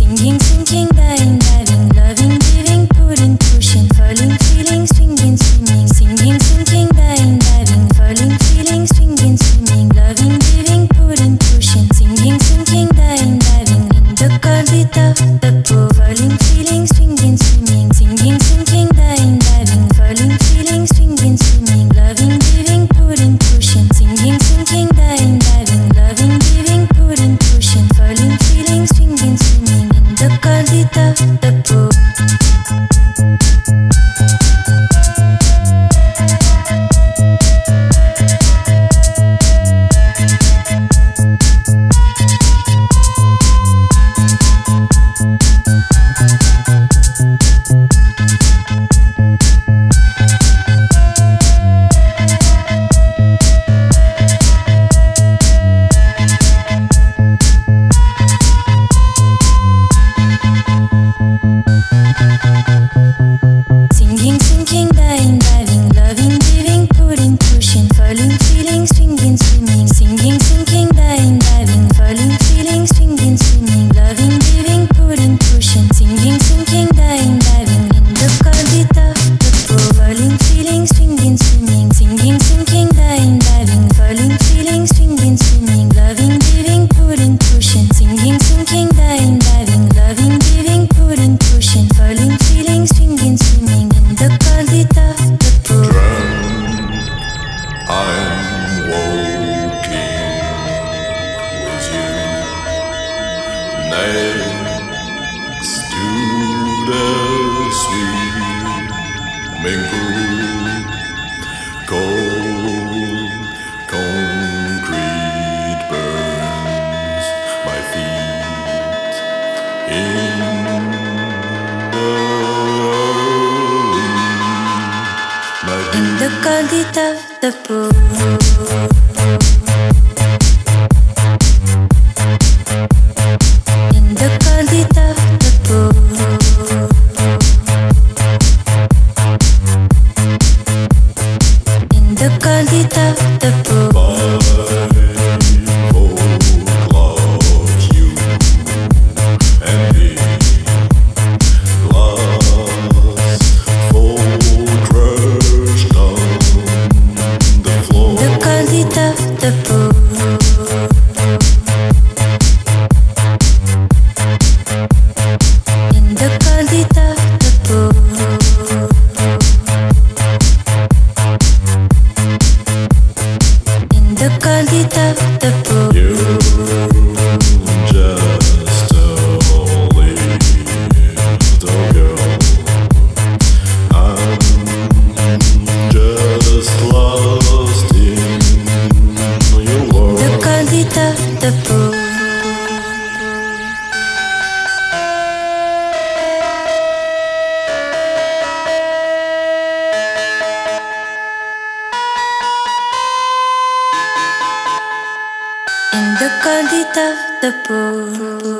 singing, sinking, dying, diving, loving, giving, putting, pushing, falling, feeling, swinging, swimming, singing, sinking, dying, diving, falling, feeling, swinging, swimming, loving, giving, putting, pushing, singing, sinking, dying, diving, in the orbit of the pool, falling, feeling, swinging, swimming, singing, sinking, dying, diving, falling, feeling, swinging, swimming, loving, giving, putting, pushing, singing, sinking, dying, diving, loving, giving, putting, pushing, falling, feeling, swinging, swimming, in the orbit of the pool. Singing, sinking, dying, diving, loving, giving, putting, pushing, falling, feeling, swinging, swimming, singing, sinking, dying, diving, falling, feeling, swinging, swimming, loving, giving, putting, pushing, singing, sinking, dying, diving, in the orbit of the pool, falling, feeling, swinging, swimming, singing, sinking, dying, diving, falling, feeling, swinging, swimming, loving, giving, putting, pushing, singing, sinking, dying, diving, loving, giving, putting, pushing, falling, feeling, swinging, swimming, in the orbit of the pool. I'm walking with you next to the swimming pool. Cold concrete burns my feet in the In the orbit of the pool. In the orbit of the pool. In the orbit of the pool. you and me, glass full crushed on the floor. The orbit of the pool. In the orbit of the pool. In the orbit of the pool. You're just a little girl. I'm just lost in your world. The orbit of the pool. In the orbit of the pool.